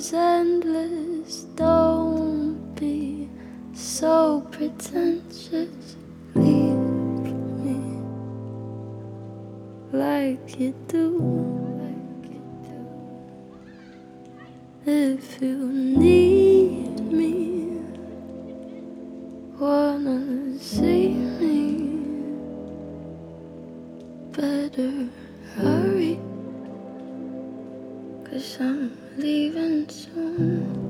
is endless. Don't be so pretentious. Leave me like you do. If you need me, wanna see me, better hurry, 'cause I'm leaving soon.